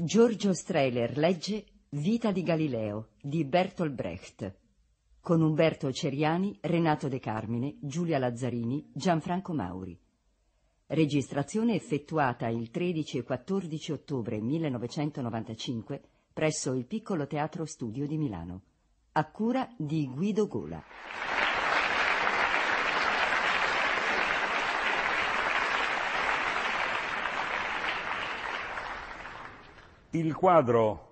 Giorgio Strehler legge Vita di Galileo di Bertolt Brecht, con Umberto Ceriani, Renato De Carmine, Giulia Lazzarini, Gianfranco Mauri. Registrazione effettuata il 13 e 14 ottobre 1995 presso il Piccolo Teatro Studio di Milano, a cura di Guido Gola. Il quadro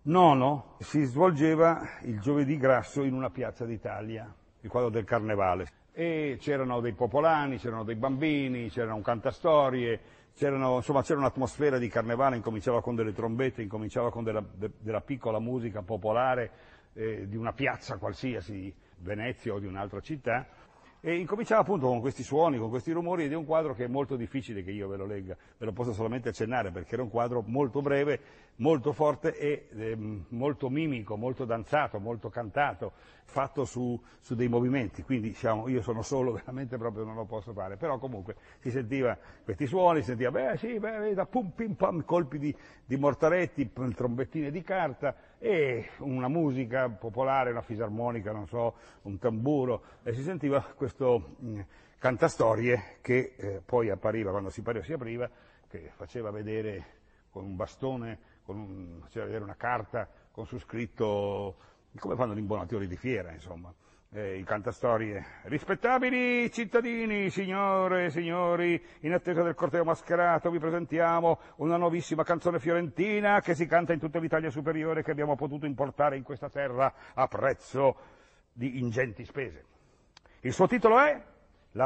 nono si svolgeva il giovedì grasso in una piazza d'Italia, il quadro del Carnevale. E c'erano dei popolani, c'erano dei bambini, c'era un cantastorie, c'era un'atmosfera di carnevale, incominciava con delle trombette, incominciava con della piccola musica popolare di una piazza qualsiasi, Venezia o di un'altra città. E incominciava appunto con questi suoni, con questi rumori, ed è un quadro che è molto difficile che io ve lo legga, ve lo posso solamente accennare perché era un quadro molto breve, molto forte e molto mimico, molto danzato, molto cantato, fatto su dei movimenti, quindi diciamo io sono solo, veramente proprio non lo posso fare, però comunque si sentiva questi suoni, si sentiva da pum pim pam, colpi di mortaretti, trombettine di carta e una musica popolare, una fisarmonica, non so, un tamburo, e si sentiva questo cantastorie che poi appariva, quando si apriva, che faceva vedere con un bastone, faceva vedere una carta con su scritto, come fanno gli imbonatori di fiera, insomma, il cantastorie. Rispettabili cittadini, signore e signori, in attesa del corteo mascherato vi presentiamo una nuovissima canzone fiorentina che si canta in tutta l'Italia superiore, che abbiamo potuto importare in questa terra a prezzo di ingenti spese. Il suo titolo è La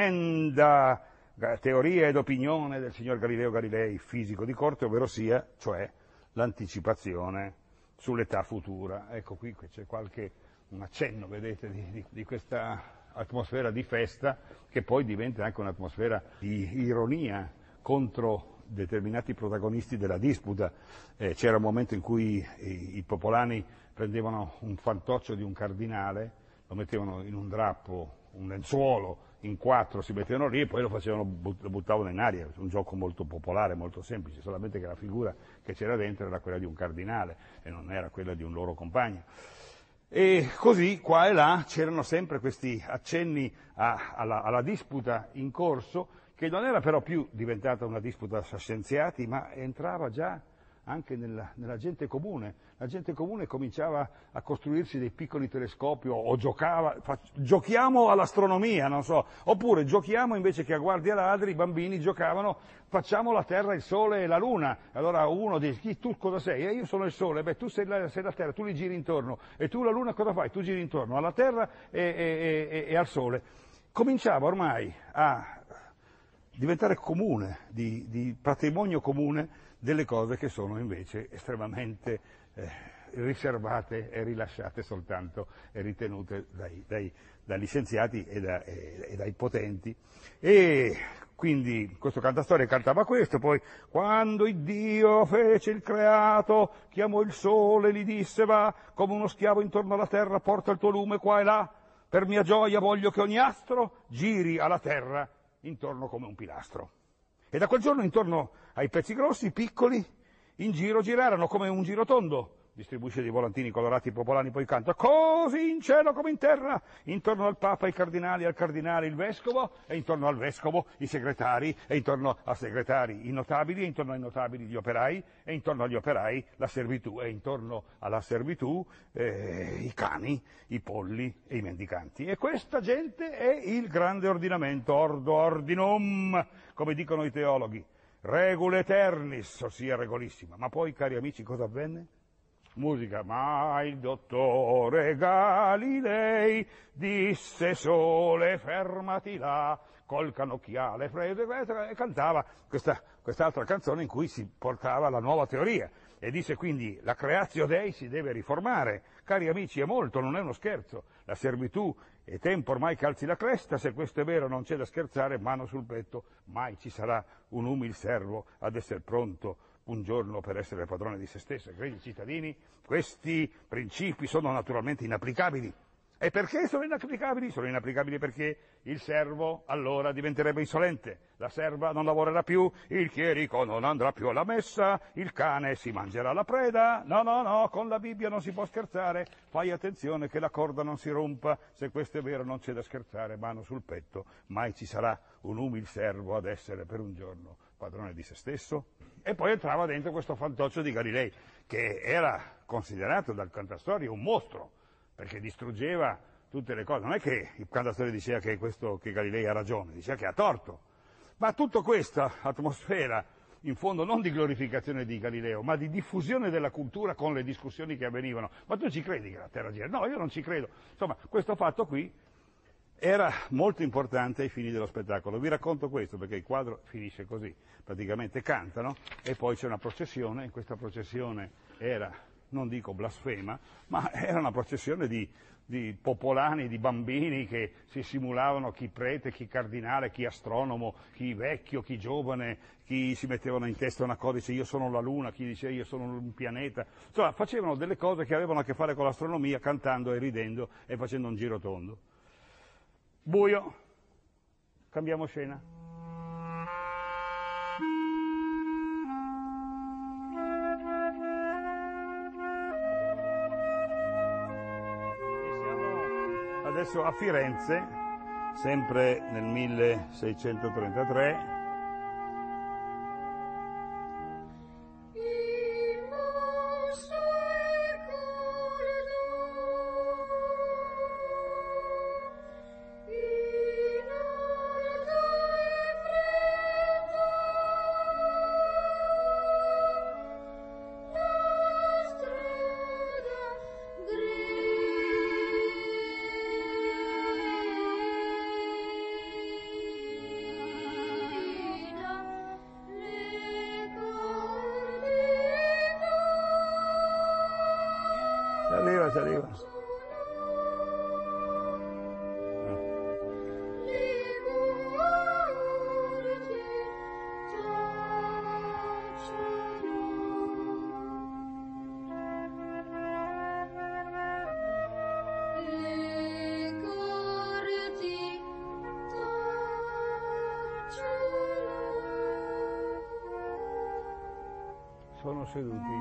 tremenda teoria ed opinione del signor Galileo Galilei, fisico di corte, ovvero sia, cioè, l'anticipazione sull'età futura. Ecco qui c'è un accenno, vedete, di questa atmosfera di festa, che poi diventa anche un'atmosfera di ironia contro determinati protagonisti della disputa. C'era un momento in cui i popolani prendevano un fantoccio di un cardinale, lo mettevano in un drappo, un lenzuolo, in quattro si mettevano lì e poi lo buttavano in aria. Un gioco molto popolare, molto semplice, solamente che la figura che c'era dentro era quella di un cardinale e non era quella di un loro compagno. E così qua e là c'erano sempre questi accenni alla disputa in corso, che non era però più diventata una disputa tra scienziati, ma entrava già anche nella gente comune. La gente comune cominciava a costruirsi dei piccoli telescopi o giochiamo all'astronomia, non so, oppure giochiamo invece che a guardie ladri, i bambini giocavano, facciamo la Terra, il Sole e la Luna. Allora uno dice, tu cosa sei? Io sono il Sole, beh tu sei la Terra, tu li giri intorno, e tu la Luna cosa fai? Tu giri intorno alla Terra e al Sole. Cominciava ormai a diventare comune, di patrimonio comune, delle cose che sono invece estremamente riservate e rilasciate soltanto e ritenute dagli scienziati e dai potenti. E quindi questo cantastorie cantava questo, poi quando Iddio fece il creato, chiamò il sole, gli disse va, come uno schiavo intorno alla terra, porta il tuo lume qua e là, per mia gioia voglio che ogni astro giri alla terra intorno come un pilastro. E da quel giorno intorno ai pezzi grossi, piccoli, in giro girarono come un girotondo. Distribuisce dei volantini colorati popolani, poi canta così in cielo come in terra, intorno al Papa i cardinali, al cardinale il vescovo, e intorno al vescovo i segretari, e intorno ai segretari i notabili, e intorno ai notabili gli operai, e intorno agli operai la servitù, e intorno alla servitù i cani, i polli e i mendicanti. E questa gente è il grande ordinamento, ordo ordinum, come dicono i teologhi, regule eternis, ossia regolissima. Ma poi, cari amici, cosa avvenne? Musica, ma il dottore Galilei disse sole fermati là, col cannocchiale freddo, e cantava quest'altra canzone in cui si portava la nuova teoria, e disse quindi la creatio Dei si deve riformare. Cari amici, è molto, non è uno scherzo, la servitù è tempo ormai che alzi la cresta, se questo è vero non c'è da scherzare, mano sul petto, mai ci sarà un umil servo ad essere pronto un giorno per essere padrone di se stesso. Credi cittadini, questi principi sono naturalmente inapplicabili. E perché sono inapplicabili? Sono inapplicabili perché il servo allora diventerebbe insolente, la serva non lavorerà più, il chierico non andrà più alla messa, il cane si mangerà la preda. No, con la Bibbia non si può scherzare, fai attenzione che la corda non si rompa, se questo è vero non c'è da scherzare, mano sul petto, mai ci sarà un umil servo ad essere per un giorno padrone di se stesso. E poi entrava dentro questo fantoccio di Galilei, che era considerato dal cantastorie un mostro, perché distruggeva tutte le cose. Non è che il cantastorie diceva che Galilei ha ragione, diceva che ha torto. Ma tutta questa atmosfera, in fondo non di glorificazione di Galileo, ma di diffusione della cultura con le discussioni che avvenivano. Ma tu ci credi che la Terra gira? No, io non ci credo. Insomma, questo fatto qui era molto importante ai fini dello spettacolo. Vi racconto questo perché il quadro finisce così, praticamente cantano e poi c'è una processione, in questa processione era, non dico blasfema, ma era una processione di popolani, di bambini che si simulavano chi prete, chi cardinale, chi astronomo, chi vecchio, chi giovane, chi si mettevano in testa una cosa, dice io sono la luna, chi dice io sono un pianeta. Insomma, facevano delle cose che avevano a che fare con l'astronomia, cantando e ridendo e facendo un giro tondo. Buio, cambiamo scena. Adesso a Firenze, sempre nel 1633, saliva. Sono seduti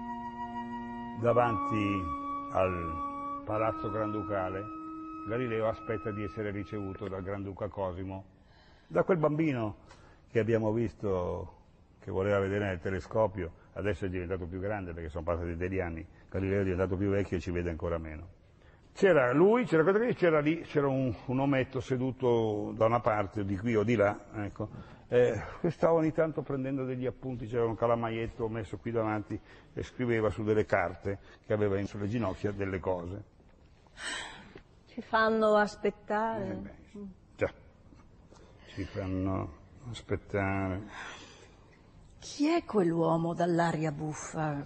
davanti al palazzo granducale. Galileo aspetta di essere ricevuto dal Granduca Cosimo, da quel bambino che abbiamo visto che voleva vedere nel telescopio, adesso è diventato più grande perché sono passati degli anni, Galileo è diventato più vecchio e ci vede ancora meno. C'era lui, c'era lì, c'era un ometto seduto da una parte, di qui o di là, ecco. Stava ogni tanto prendendo degli appunti, c'era un calamaietto messo qui davanti e scriveva su delle carte che aveva sulle ginocchia delle cose. Ci fanno aspettare. Già, ci fanno aspettare. Chi è quell'uomo dall'aria buffa?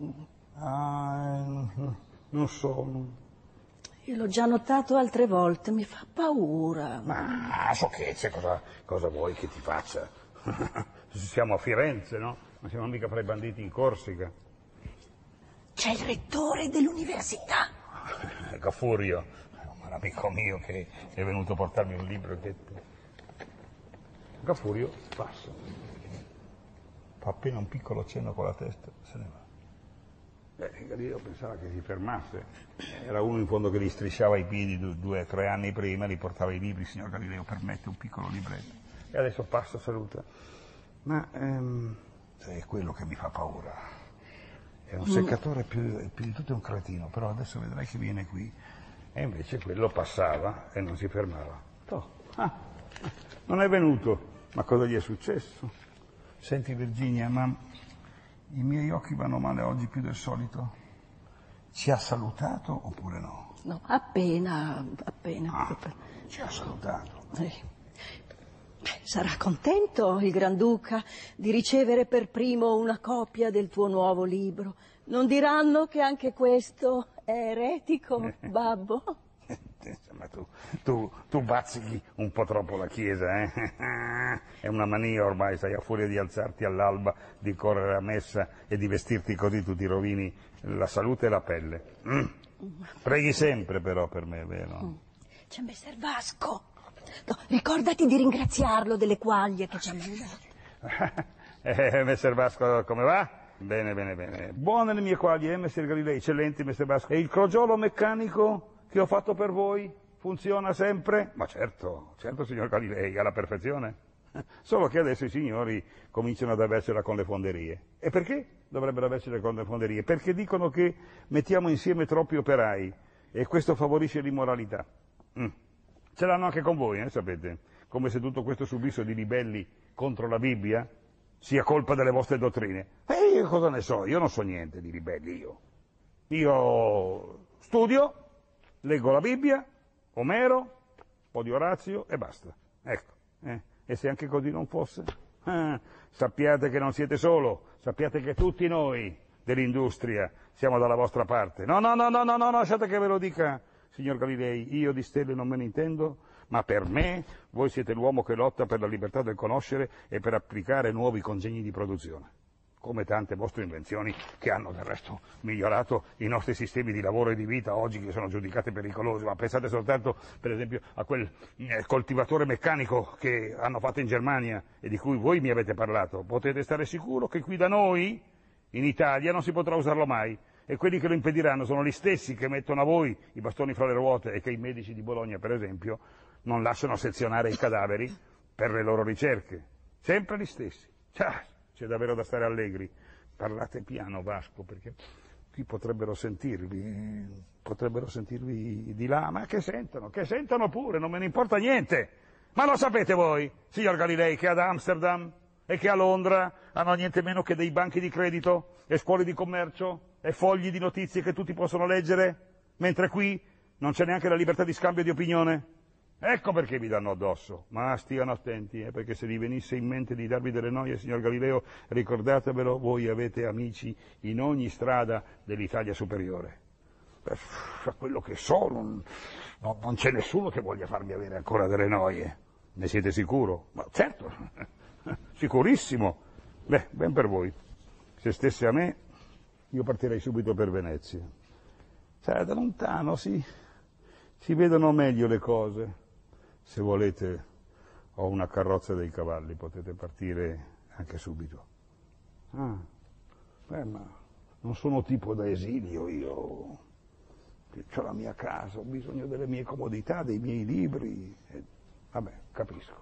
Non so. Io l'ho già notato altre volte, mi fa paura. Ma sciocchezze, cosa vuoi che ti faccia? Siamo a Firenze, no? Non siamo mica fra i banditi in Corsica. C'è il rettore dell'università. Gafurio, un amico mio che è venuto a portarmi un libro. Gafurio passa, fa appena un piccolo cenno con la testa, se ne va. Galileo pensava che si fermasse, era uno in fondo che gli strisciava i piedi 2 o 3 anni prima, gli portava i libri, signor Galileo permette un piccolo libretto, e adesso passa, saluta. Ma è quello che mi fa paura, è un seccatore più di tutto è un cretino, però adesso vedrai che viene qui, e invece quello passava e non si fermava. Non è venuto, ma cosa gli è successo? Senti Virginia, ma i miei occhi vanno male oggi più del solito. Ci ha salutato oppure no? No, appena. Ci ha salutato. Sarà contento il Granduca di ricevere per primo una copia del tuo nuovo libro. Non diranno che anche questo è eretico, babbo? Ma tu bazzichi un po' troppo la Chiesa, eh? È una mania ormai, sai, a furia di alzarti all'alba, di correre a messa e di vestirti così tu ti rovini la salute e la pelle. Preghi sempre però per me, vero? C'è Messer Vasco. No, ricordati di ringraziarlo delle quaglie che ci ha mandato. Messer Vasco, come va? Bene, bene, bene. Buone le mie quaglie, Messer Galilei, eccellenti, Messer Vasco. E il crogiolo meccanico che ho fatto per voi funziona sempre? Ma certo, certo, signor Galilei, alla perfezione. Solo che adesso i signori cominciano ad avercela con le fonderie. E perché dovrebbero avercela con le fonderie? Perché dicono che mettiamo insieme troppi operai e questo favorisce l'immoralità. Ce l'hanno anche con voi, sapete? Come se tutto questo subisso di ribelli contro la Bibbia sia colpa delle vostre dottrine. E io cosa ne so? Io non so niente di ribelli, io. Io studio, leggo la Bibbia, Omero, un po' di Orazio e basta. Ecco. E se anche così non fosse? Sappiate che non siete solo, sappiate che tutti noi dell'industria siamo dalla vostra parte. No, lasciate che ve lo dica, signor Galilei, io di stelle non me ne intendo, ma per me voi siete l'uomo che lotta per la libertà del conoscere e per applicare nuovi congegni di produzione, come tante vostre invenzioni che hanno del resto migliorato i nostri sistemi di lavoro e di vita oggi che sono giudicati pericolosi. Ma pensate soltanto per esempio a quel coltivatore meccanico che hanno fatto in Germania e di cui voi mi avete parlato. Potete stare sicuro che qui da noi in Italia non si potrà usarlo mai, e quelli che lo impediranno sono gli stessi che mettono a voi i bastoni fra le ruote e che i medici di Bologna per esempio non lasciano sezionare i cadaveri per le loro ricerche. Sempre gli stessi. C'è davvero da stare allegri. Parlate piano, Vasco, perché qui potrebbero sentirvi di là, ma che sentano pure, non me ne importa niente. Ma lo sapete voi, signor Galilei, che ad Amsterdam e che a Londra hanno niente meno che dei banchi di credito e scuole di commercio e fogli di notizie che tutti possono leggere, mentre qui non c'è neanche la libertà di scambio di opinione? Ecco perché vi danno addosso, ma stiano attenti, perché se vi venisse in mente di darvi delle noie, signor Galileo, ricordatevelo, voi avete amici in ogni strada dell'Italia superiore. A quello che so, non c'è nessuno che voglia farmi avere ancora delle noie. Ne siete sicuro? Ma certo, sicurissimo. Beh, ben per voi. Se stesse a me, io partirei subito per Venezia. Da lontano si vedono meglio le cose. Se volete, ho una carrozza dei cavalli, potete partire anche subito. Ma non sono tipo da esilio, io ho la mia casa, ho bisogno delle mie comodità, dei miei libri. Vabbè, capisco.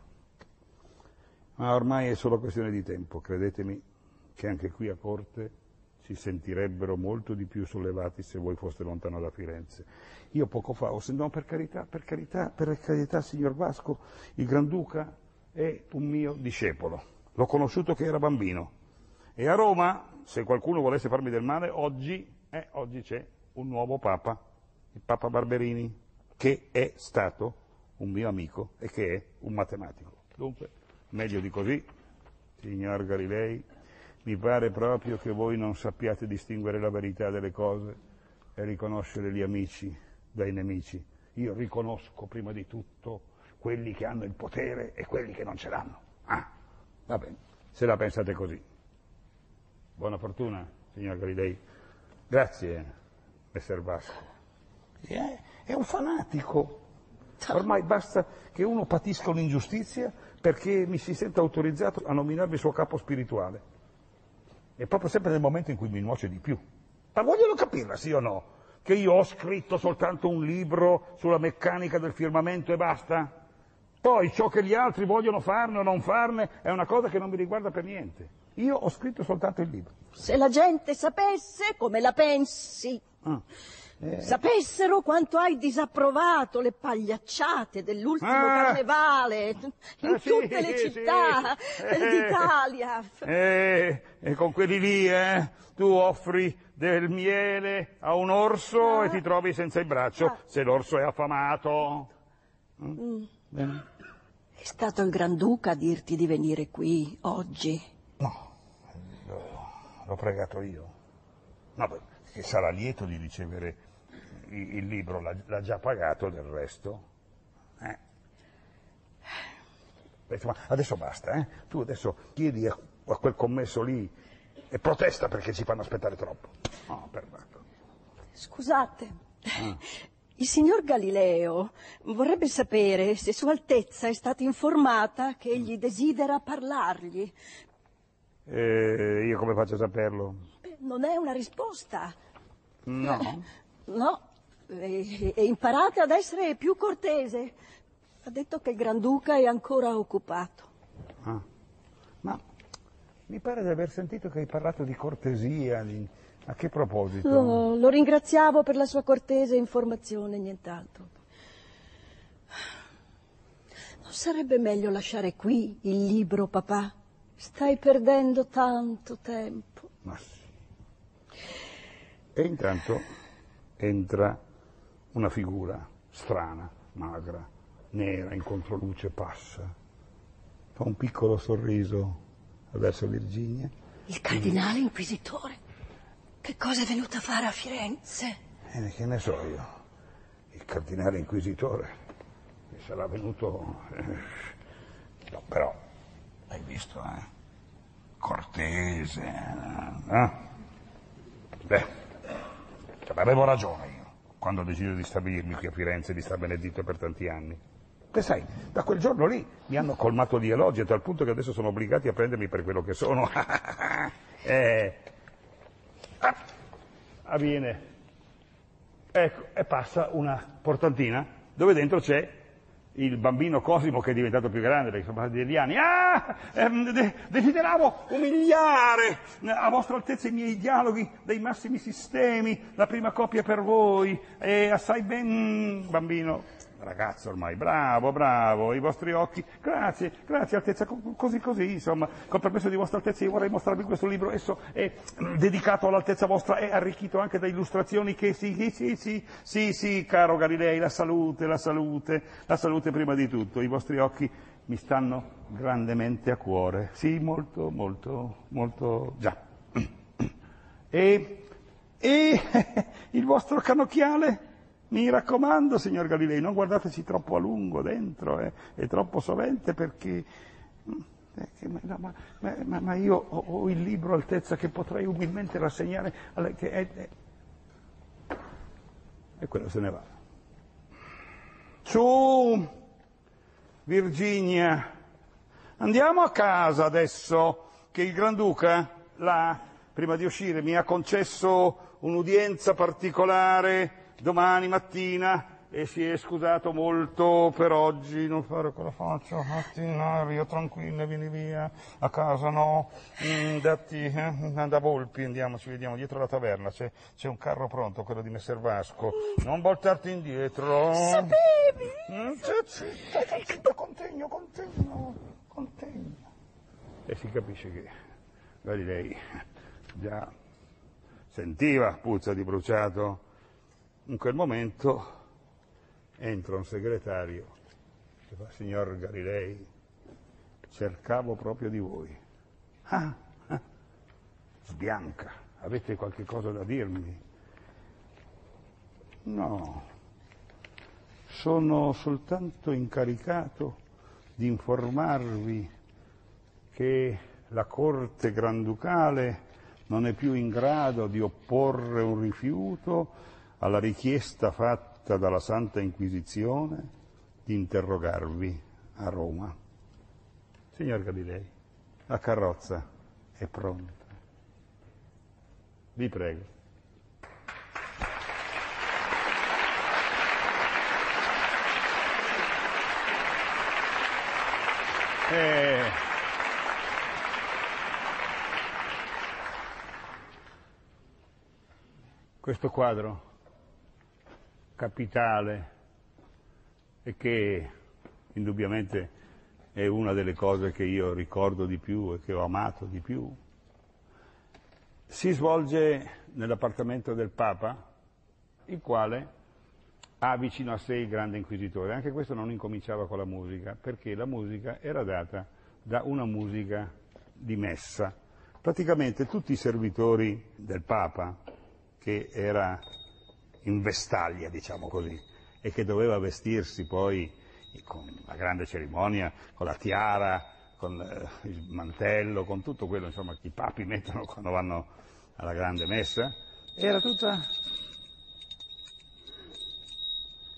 Ma ormai è solo questione di tempo, credetemi che anche qui a corte si sentirebbero molto di più sollevati se voi foste lontano da Firenze. Io poco fa ho sentito, no, per carità, signor Vasco, il Granduca è un mio discepolo. L'ho conosciuto che era bambino. E a Roma, se qualcuno volesse farmi del male, oggi c'è un nuovo Papa, il Papa Barberini, che è stato un mio amico e che è un matematico. Dunque, meglio di così, signor Galilei, mi pare proprio che voi non sappiate distinguere la verità delle cose e riconoscere gli amici dai nemici. Io riconosco prima di tutto quelli che hanno il potere e quelli che non ce l'hanno. Va bene, se la pensate così. Buona fortuna, signor Galilei. Grazie, Messer Vasco. È un fanatico. Ormai basta che uno patisca un'ingiustizia perché mi si senta autorizzato a nominarmi suo capo spirituale. E proprio sempre nel momento in cui mi nuoce di più. Ma vogliono capirla, sì o no? Che io ho scritto soltanto un libro sulla meccanica del firmamento e basta? Poi ciò che gli altri vogliono farne o non farne è una cosa che non mi riguarda per niente. Io ho scritto soltanto il libro. Se la gente sapesse come la pensi, sapessero quanto hai disapprovato le pagliacciate dell'ultimo carnevale in tutte le città d'Italia. E con quelli lì, tu offri del miele a un orso e ti trovi senza il braccio se l'orso è affamato. Bene. È stato il Granduca a dirti di venire qui oggi? No, l'ho pregato io. No, perché sarà lieto di ricevere il libro, l'ha già pagato del resto. Ma adesso basta, tu adesso chiedi a quel commesso lì e protesta perché ci fanno aspettare troppo. No, perbacco. Scusate, Il signor Galileo vorrebbe sapere se Sua Altezza è stata informata che egli desidera parlargli. Io come faccio a saperlo? Non è una risposta. No. No, e imparate ad essere più cortese. Ha detto che il Granduca è ancora occupato. Ma mi pare di aver sentito che hai parlato di cortesia. A che proposito? No, lo ringraziavo per la sua cortese informazione, nient'altro. Non sarebbe meglio lasciare qui il libro, papà? Stai perdendo tanto tempo. Ma sì. E intanto entra una figura strana, magra, nera, in controluce, passa. Fa un piccolo sorriso verso Virginia. Il cardinale inquisitore? Che cosa è venuto a fare a Firenze? Che ne so io? Il cardinale inquisitore mi sarà venuto... No, però, hai visto, cortese, Beh, avevo ragione io, quando ho deciso di stabilirmi qui a Firenze e di star benedetto per tanti anni. Che sai, da quel giorno lì mi hanno colmato di elogi, a tal punto che adesso sono obbligati a prendermi per quello che sono. Avviene. Ecco, e passa una portantina dove dentro c'è il bambino Cosimo, che è diventato più grande perché sono passati degli anni. Desideravo umiliare a vostra altezza i miei dialoghi dei massimi sistemi, la prima copia per voi, e assai ben, bambino, ragazzo ormai, bravo, i vostri occhi, grazie altezza, così, insomma, col permesso di vostra altezza io vorrei mostrarvi questo libro. Esso è dedicato all'altezza vostra, è arricchito anche da illustrazioni che sì, caro Galilei, la salute prima di tutto, i vostri occhi mi stanno grandemente a cuore, sì, molto, già. E il vostro cannocchiale? Mi raccomando, signor Galilei, non guardateci troppo a lungo dentro, è troppo sovente, perché ma io ho il libro, Altezza, che potrei umilmente rassegnare, e quello se ne va. Su, Virginia, andiamo a casa adesso, che il Granduca, prima di uscire, mi ha concesso un'udienza particolare domani mattina e si è scusato molto per oggi. Non fare quella faccia, mattinario, tranquilla, vieni via, a casa no, datti, da Volpi, andiamo, ci vediamo dietro la taverna, c'è un carro pronto, quello di Messer Vasco, non voltarti indietro. Sapevi? Contegno. E si capisce che Galilei già sentiva puzza di bruciato. In quel momento entra un segretario che fa: signor Galilei, cercavo proprio di voi. Sbianca, avete qualche cosa da dirmi? No, sono soltanto incaricato di informarvi che la corte granducale non è più in grado di opporre un rifiuto alla richiesta fatta dalla Santa Inquisizione di interrogarvi a Roma. Signor Galilei, la carrozza è pronta. Vi prego. Questo quadro capitale, e che indubbiamente è una delle cose che io ricordo di più e che ho amato di più, si svolge nell'appartamento del Papa, il quale ha vicino a sé il grande inquisitore. Anche questo non incominciava con la musica, perché la musica era data da una musica di messa. Praticamente tutti i servitori del Papa, che era in vestaglia, diciamo così, e che doveva vestirsi poi con la grande cerimonia, con la tiara, con il mantello, con tutto quello, insomma, che i papi mettono quando vanno alla grande messa, era tutta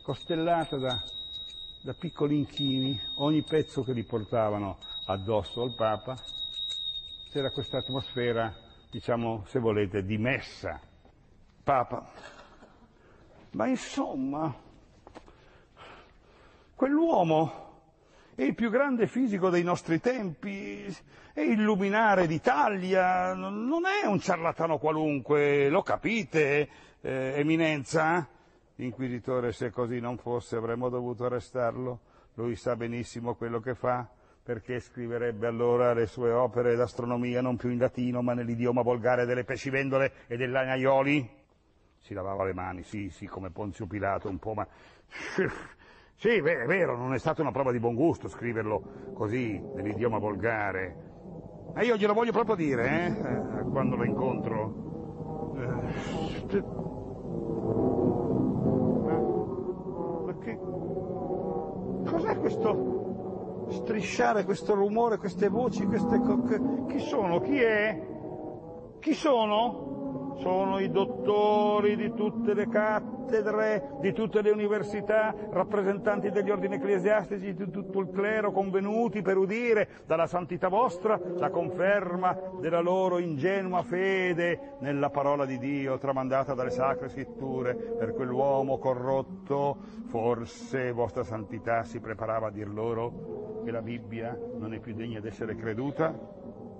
costellata da piccoli inchini, ogni pezzo che li portavano addosso al Papa. C'era questa atmosfera, diciamo, se volete, di messa. Papa. Ma insomma, quell'uomo è il più grande fisico dei nostri tempi, è il luminare d'Italia, non è un ciarlatano qualunque, lo capite, Eminenza? Inquisitore, se così non fosse avremmo dovuto arrestarlo, lui sa benissimo quello che fa, perché scriverebbe allora le sue opere d'astronomia non più in latino ma nell'idioma volgare delle pescivendole e dell'agnaioli? Si lavava le mani, sì, come Ponzio Pilato un po', ma... Sì, è vero, non è stata una prova di buon gusto scriverlo così, nell'idioma volgare. Ma io glielo voglio proprio dire, quando lo incontro. Ma che... Cos'è questo strisciare, questo rumore, queste voci, queste... Chi sono? Chi è? Chi sono? Sono i dottori di tutte le cattedre, di tutte le università, rappresentanti degli ordini ecclesiastici, di tutto il clero, convenuti per udire dalla santità vostra la conferma della loro ingenua fede nella parola di Dio tramandata dalle sacre scritture per quell'uomo corrotto. Forse vostra santità si preparava a dir loro che la Bibbia non è più degna d'essere creduta?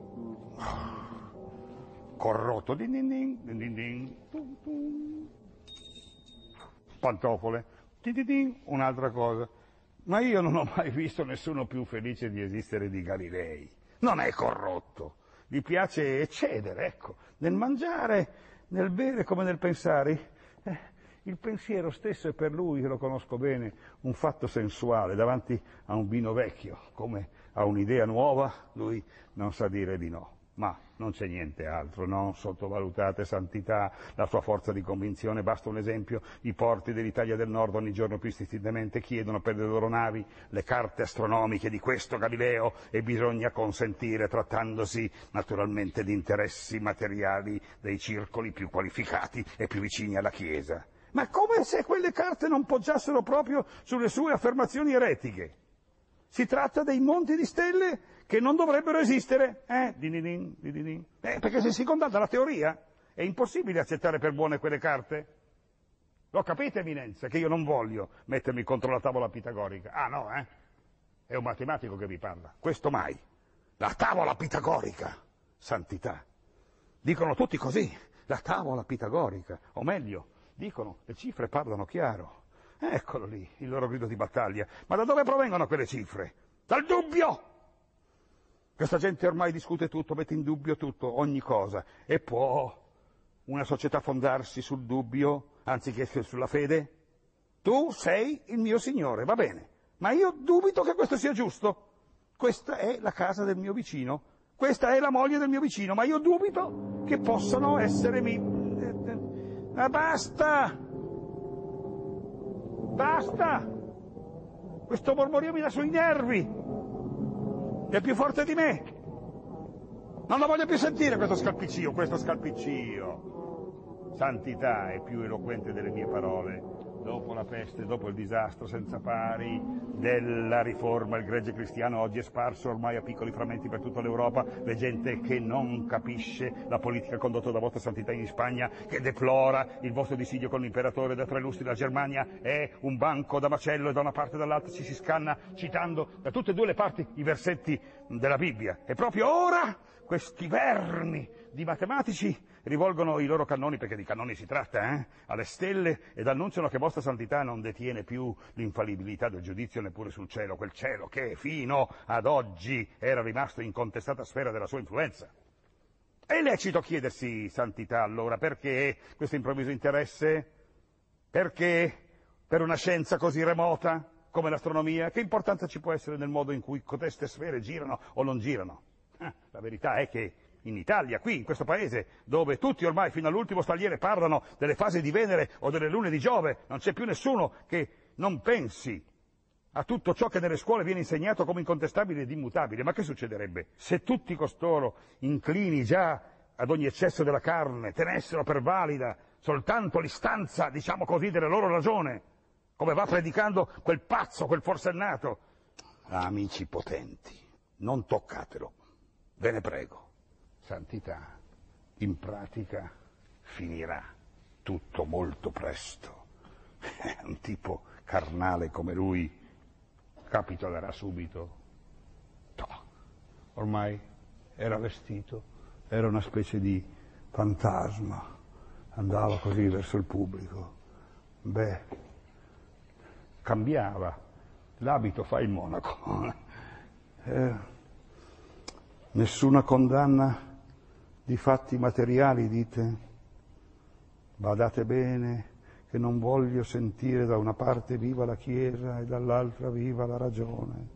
Corrotto, din din din, din din din, tum tum. Pantofole, din din din, un'altra cosa. Ma io non ho mai visto nessuno più felice di esistere di Galilei. Non è corrotto, gli piace eccedere, ecco, nel mangiare, nel bere come nel pensare. Il pensiero stesso è per lui, che lo conosco bene, un fatto sensuale. Davanti a un vino vecchio, come a un'idea nuova, lui non sa dire di no. Ma non c'è niente altro, non sottovalutate santità, la sua forza di convinzione. Basta un esempio: i porti dell'Italia del Nord ogni giorno più istintivamente chiedono per le loro navi le carte astronomiche di questo Galileo, e bisogna consentire, trattandosi naturalmente di interessi materiali dei circoli più qualificati e più vicini alla Chiesa. Ma come se quelle carte non poggiassero proprio sulle sue affermazioni eretiche. Si tratta dei monti di stelle che non dovrebbero esistere, perché se si condanna la teoria è impossibile accettare per buone quelle carte. Lo capite, Eminenza, che io non voglio mettermi contro la tavola pitagorica? Ah no, è un matematico che vi parla, questo mai. La tavola pitagorica, santità. Dicono tutti così, la tavola pitagorica, o meglio, dicono, le cifre parlano chiaro. Eccolo lì, il loro grido di battaglia. Ma da dove provengono quelle cifre? Dal dubbio! Questa gente ormai discute tutto, mette in dubbio tutto, ogni cosa. E può una società fondarsi sul dubbio anziché sulla fede? Tu sei il mio Signore, va bene, ma io dubito che questo sia giusto. Questa è la casa del mio vicino, questa è la moglie del mio vicino, ma io dubito che possano essere Ma basta! Basta! Questo mormorio mi dà sui nervi! È più forte di me! Non lo voglio più sentire questo scalpiccio! Santità è più eloquente delle mie parole. Dopo la peste, dopo il disastro senza pari della riforma, il gregge cristiano oggi è sparso ormai a piccoli frammenti per tutta l'Europa. C'è gente che non capisce la politica condotta da vostra santità in Spagna, che deplora il vostro dissidio con l'imperatore da 3 lustri. La Germania è un banco da macello e da una parte e dall'altra ci si scanna citando da tutte e due le parti i versetti della Bibbia. E proprio ora questi vermi di matematici rivolgono i loro cannoni, perché di cannoni si tratta, alle stelle, ed annunciano che vostra santità non detiene più l'infallibilità del giudizio neppure sul cielo, quel cielo che fino ad oggi era rimasto in contestata sfera della sua influenza. È lecito chiedersi, santità, allora, perché questo improvviso interesse? Perché per una scienza così remota come l'astronomia? Che importanza ci può essere nel modo in cui coteste sfere girano o non girano? La verità è che in Italia, qui, in questo paese, dove tutti ormai fino all'ultimo stagliere parlano delle fasi di Venere o delle lune di Giove, non c'è più nessuno che non pensi a tutto ciò che nelle scuole viene insegnato come incontestabile ed immutabile. Ma che succederebbe se tutti costoro, inclini già ad ogni eccesso della carne, tenessero per valida soltanto l'istanza, diciamo così, della loro ragione? come va predicando quel pazzo, quel forsennato. Amici potenti, non toccatelo, ve ne prego. Santità, in pratica, finirà tutto molto presto. Un tipo carnale come lui capitolerà subito. Ormai era vestito, era una specie di fantasma, andava così verso il pubblico. Cambiava, l'abito fa il monaco. Nessuna condanna di fatti materiali, dite? Badate bene che non voglio sentire da una parte viva la Chiesa e dall'altra viva la ragione.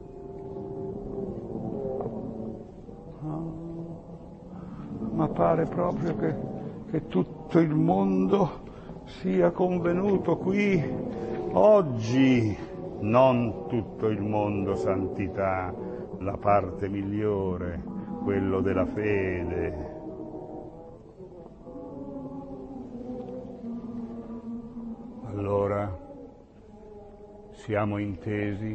Ma pare proprio che tutto il mondo sia convenuto qui oggi. Non tutto il mondo, santità, la parte migliore, quello della fede. Allora, siamo intesi?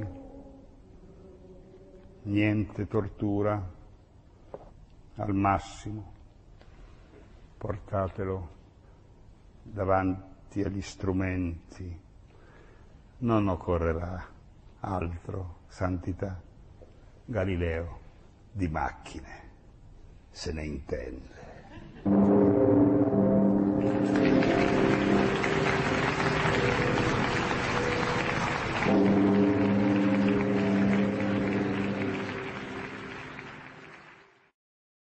Niente tortura, al massimo. Portatelo davanti agli strumenti. Non occorrerà altro, santità. Galileo di macchine se ne intende.